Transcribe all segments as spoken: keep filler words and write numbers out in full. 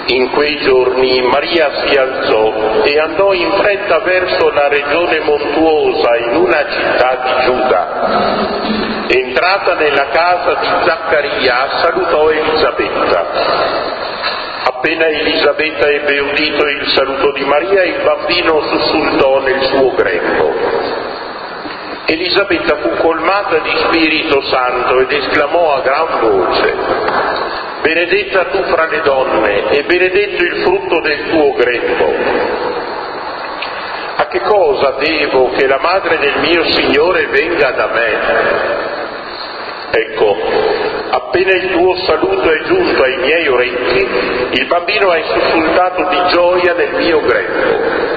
In quei giorni Maria si alzò e andò in fretta verso la regione montuosa in una città di Giuda. Entrata nella casa di Zaccaria, salutò Elisabetta. Appena Elisabetta ebbe udito il saluto di Maria, il bambino sussultò nel suo grembo. Elisabetta fu colmata di Spirito Santo ed esclamò a gran voce: benedetta tu fra le donne e benedetto il frutto del tuo grembo. A che cosa devo che la madre del mio Signore venga da me? Ecco, appena il tuo saluto è giunto ai miei orecchi, il bambino è sussultato di gioia nel mio grembo.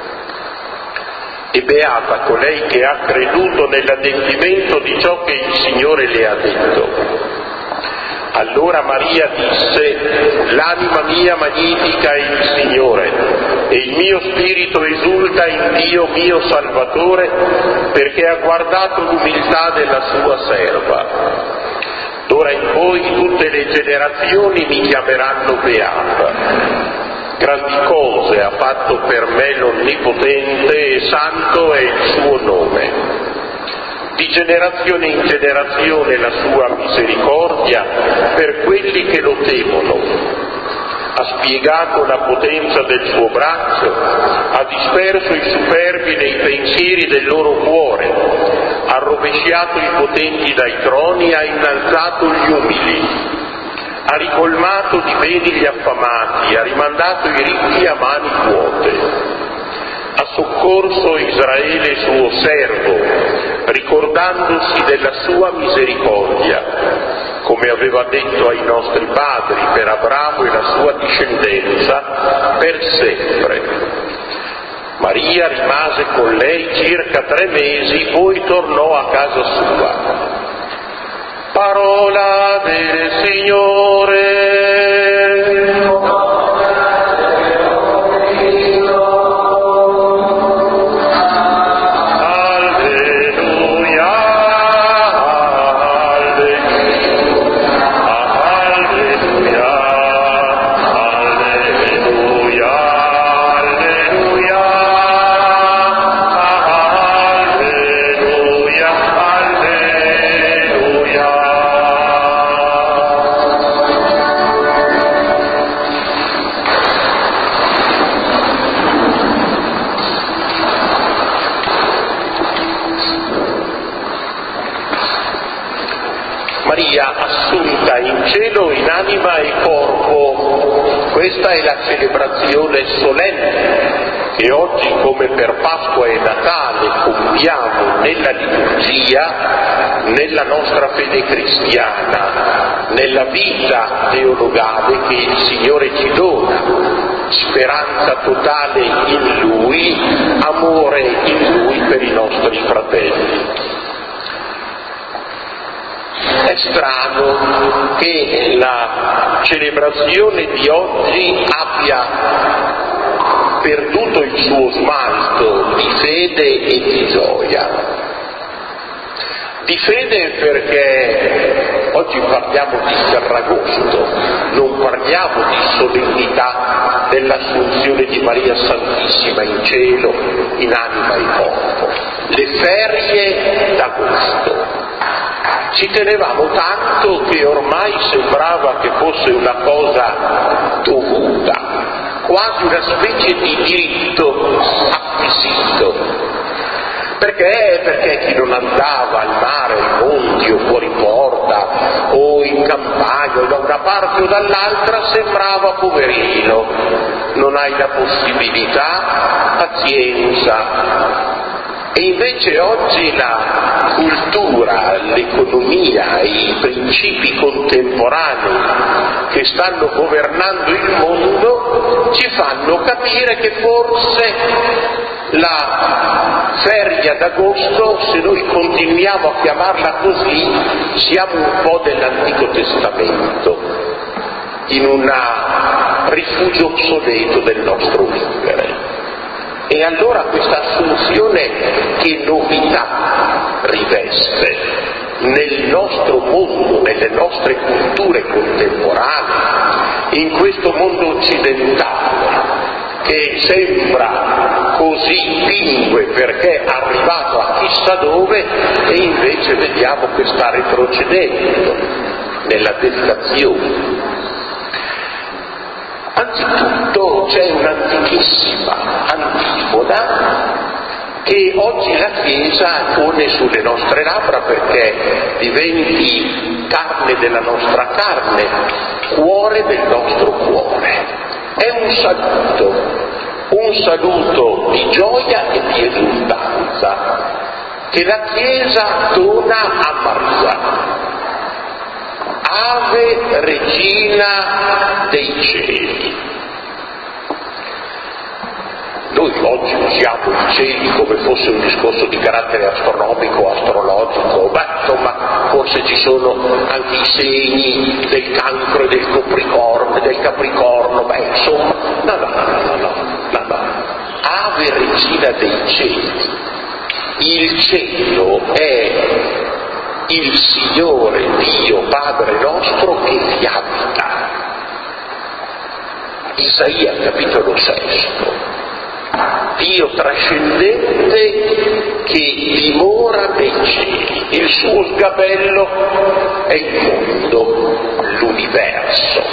E beata colei che ha creduto nell'adempimento di ciò che il Signore le ha detto. Allora Maria disse: l'anima mia magnifica il Signore, e il mio spirito esulta in Dio mio Salvatore, perché ha guardato l'umiltà della sua serva. D'ora in poi tutte le generazioni mi chiameranno beata. Grandi cose ha fatto per me l'Onnipotente e santo è il suo nome. Di generazione in generazione la sua misericordia per quelli che lo temono. Ha spiegato la potenza del suo braccio, ha disperso i superbi nei pensieri del loro cuore, ha rovesciato i potenti dai troni, ha innalzato gli umili. Ha ricolmato di beni gli affamati, ha rimandato i ricchi a mani vuote. Ha soccorso Israele suo servo, ricordandosi della sua misericordia, come aveva detto ai nostri padri, per Abramo e la sua discendenza, per sempre. Maria rimase con lei circa tre mesi, poi tornò a casa sua. Parola del Signore. Maria assunta in cielo in anima e corpo. Questa è la celebrazione solenne che oggi, come per Pasqua e Natale, compiamo nella liturgia, nella nostra fede cristiana, nella vita teologale che il Signore ci dona. Speranza totale in Lui, amore in Lui per i nostri fratelli. È strano che la celebrazione di oggi abbia perduto il suo smalto di fede e di gioia. Di fede perché oggi parliamo di Ferragosto, non parliamo di solennità dell'Assunzione di Maria Santissima in cielo, in anima e corpo. Le ferie d'agosto. Ci tenevamo tanto che ormai sembrava che fosse una cosa dovuta, quasi una specie di diritto acquisito. Perché? Perché chi non andava al mare, ai monti o fuori porta o in campagna o da una parte o dall'altra sembrava poverino. Non hai la possibilità, pazienza. E invece oggi la cultura, l'economia, i principi contemporanei che stanno governando il mondo ci fanno capire che forse la feria d'agosto, se noi continuiamo a chiamarla così, siamo un po' dell'Antico Testamento, in un rifugio obsoleto del nostro vivere. E allora questa assunzione che novità riveste? nel nostro mondo, nelle nostre culture contemporanee, in questo mondo occidentale, che sembra così pingue perché è arrivato a chissà dove, e invece vediamo che sta retrocedendo nella deflazione. Anzitutto c'è un'antichissima antifona che oggi la Chiesa pone sulle nostre labbra perché diventi carne della nostra carne, cuore del nostro cuore. È un saluto, un saluto di gioia e di esultanza che la Chiesa dona a Maria. Ave Regina dei Cieli. Noi oggi usiamo i cieli come fosse un discorso di carattere astronomico, astrologico, ma insomma forse ci sono anche i segni del Cancro e del Capricorno, del Capricorno, beh insomma, no, no, no, no, no, no, no. Ave Regina dei Cieli. Il cielo è il Signore Dio Padre nostro che vi abita. Isaia capitolo sesto. Dio trascendente che dimora nei cieli, il suo sgabello è il mondo, l'universo.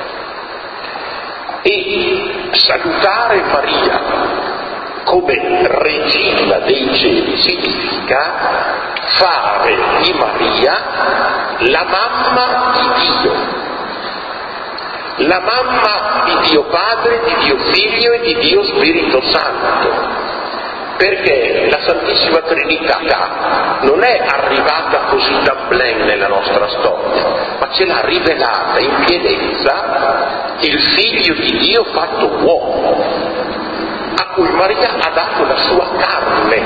E salutare Maria come regina dei cieli significa fare di Maria la mamma di Dio. La mamma di Dio Padre, di Dio Figlio e di Dio Spirito Santo, perché la Santissima Trinità non è arrivata così da blen nella nostra storia, ma ce l'ha rivelata in pienezza il Figlio di Dio fatto uomo, a cui Maria ha dato la sua carne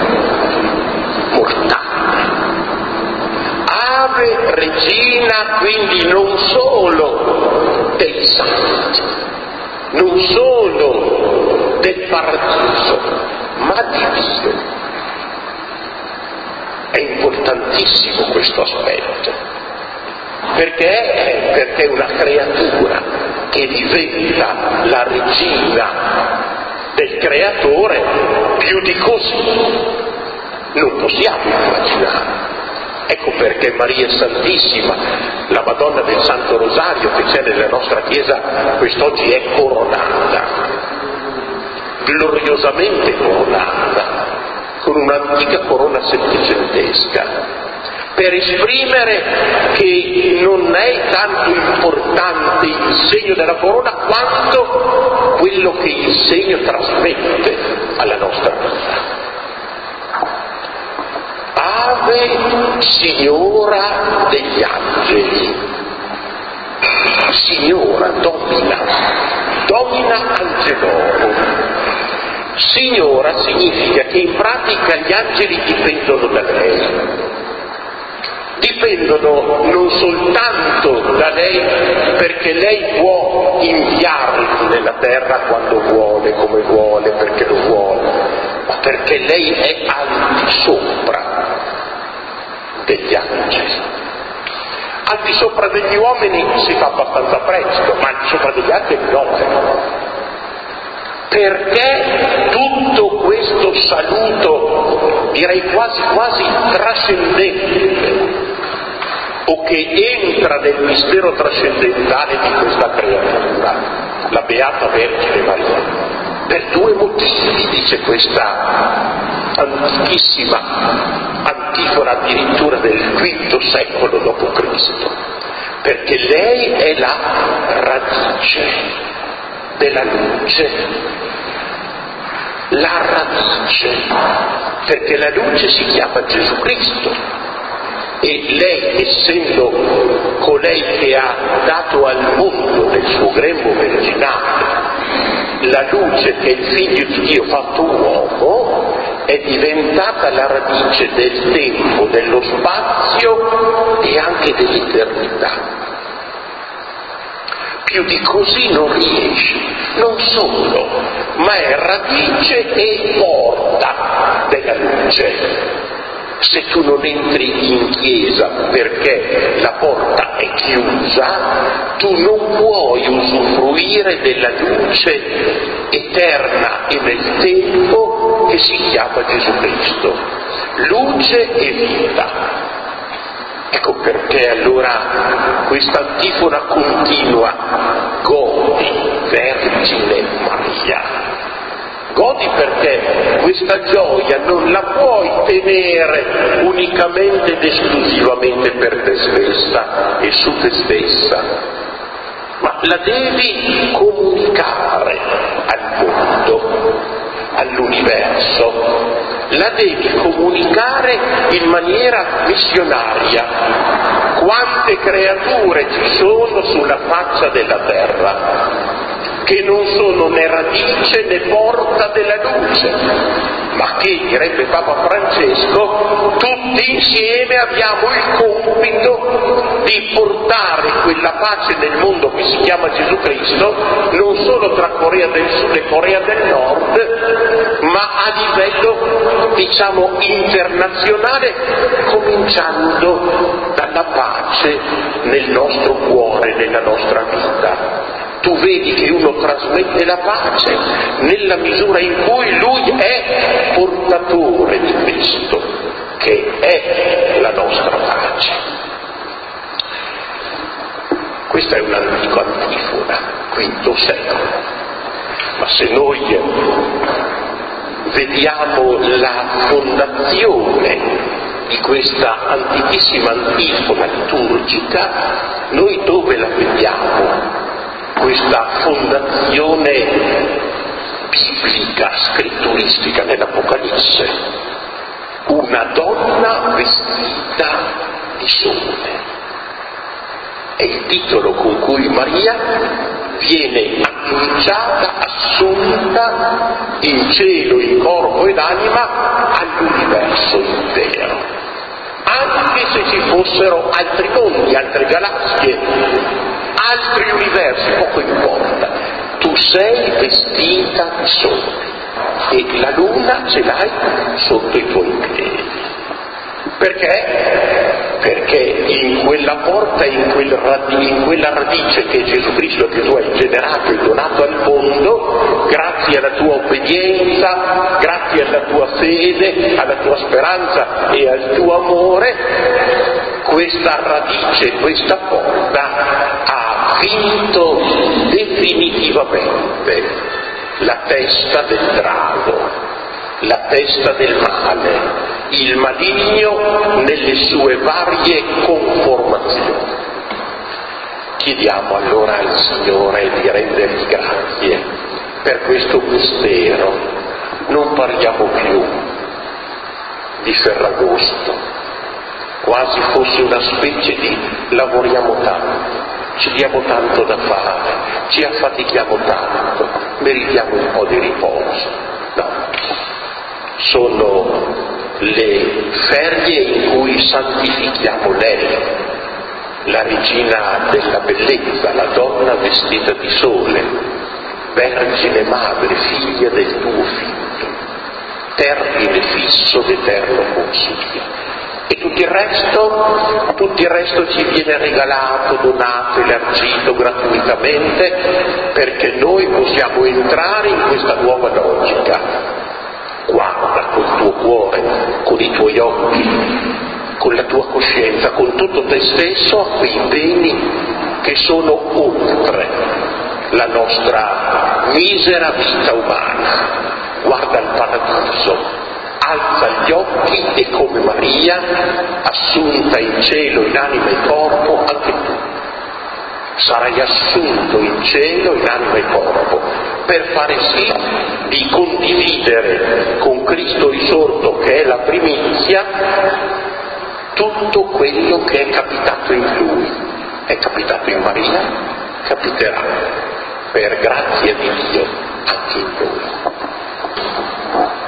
mortale. Ave Regina, quindi non solo dei santi, non solo del paradiso, ma di Dio. È importantissimo questo aspetto, perché perché una creatura che diventa la regina del creatore, più di così non possiamo immaginare. Ecco perché Maria Santissima, la Madonna del Santo Rosario che c'è nella nostra Chiesa quest'oggi, è coronata, gloriosamente coronata, con un'antica corona settecentesca, per esprimere che non è tanto importante il segno della corona quanto quello che il segno trasmette alla nostra vita. Ave Signora degli angeli. Signora, domina, domina angelorum. Signora significa che in pratica gli angeli dipendono da lei. Dipendono non soltanto da lei perché lei può inviarli nella terra quando vuole, come vuole, perché lo vuole, ma perché lei è al di sopra degli angeli. Al di sopra degli uomini si fa abbastanza presto, ma al di sopra degli angeli no. Perché tutto questo saluto, direi quasi quasi trascendente, o che entra nel mistero trascendentale di questa creatura, la Beata Vergine Maria, per due motivi, dice questa antichissima antifona addirittura del quinto secolo dopo Cristo, perché lei è la radice della luce, la radice, perché la luce si chiama Gesù Cristo. E lei, essendo colei che ha dato al mondo del suo grembo virginale la luce che è il Figlio di Dio fatto uomo, è diventata la radice del tempo, dello spazio e anche dell'eternità. Più di così non riesce, non solo, ma è radice e porta della luce. Se tu non entri in chiesa perché la porta è chiusa, tu non puoi usufruire della luce eterna e nel tempo che si chiama Gesù Cristo. Luce e vita. Ecco perché allora questa antifona continua: godi, Vergine Maria. Godi perché questa gioia non la puoi tenere unicamente ed esclusivamente per te stessa e su te stessa, ma la devi comunicare al mondo, all'universo, la devi comunicare in maniera missionaria. Quante creature ci sono sulla faccia della terra che non sono né radice né porta della luce, ma che, direbbe Papa Francesco, tutti insieme abbiamo il compito di portare quella pace nel mondo che si chiama Gesù Cristo, non solo tra Corea del Sud e Corea del Nord, ma a livello, diciamo, internazionale, cominciando dalla pace nel nostro cuore, nella nostra vita. Tu vedi che uno trasmette la pace nella misura in cui lui è portatore di Cristo, che è la nostra pace. Questa è un'antica antifona, quinto secolo. Ma se noi vediamo la fondazione di questa antichissima antifona liturgica, noi dove la vediamo? Questa fondazione biblica, scritturistica nell'Apocalisse: una donna vestita di sole. È il titolo con cui Maria viene annunciata, assunta in cielo, in corpo ed anima all'universo intero. Anche se ci fossero altri mondi, altre galassie, altri universi, poco importa, tu sei vestita di sole e la luna ce l'hai sotto i tuoi piedi. Perché? Perché in quella porta, in, quel radi- in quella radice che è Gesù Cristo, che tu hai generato e donato al mondo, grazie alla tua obbedienza, grazie alla tua fede, alla tua speranza e al tuo amore, questa radice, questa porta ha vinto definitivamente la testa del drago, la testa del male, il maligno nelle sue varie conformazioni. Chiediamo allora al Signore di rendergli grazie per questo mistero. Non parliamo più di Ferragosto, quasi fosse una specie di lavoriamo tanto, ci diamo tanto da fare, ci affatichiamo tanto, meritiamo un po' di riposo. No, sono le ferie in cui santifichiamo lei, la regina della bellezza, la donna vestita di sole, vergine madre, figlia del tuo figlio, termine fisso d'eterno consiglio. E tutto il resto, tutto il resto ci viene regalato, donato, elargito gratuitamente, perché noi possiamo entrare in questa nuova logica. Guarda col tuo cuore, con i tuoi occhi, con la tua coscienza, con tutto te stesso a quei beni che sono oltre la nostra misera vita umana. Guarda il paradiso, alza gli occhi e come Maria, assunta in cielo, in anima e corpo, anche tu sarai assunto in cielo, in anima e corpo, per fare sì di condividere con Cristo risorto, che è la primizia, tutto quello che è capitato in Lui. È capitato in Maria, capiterà, per grazia di Dio, anche in noi.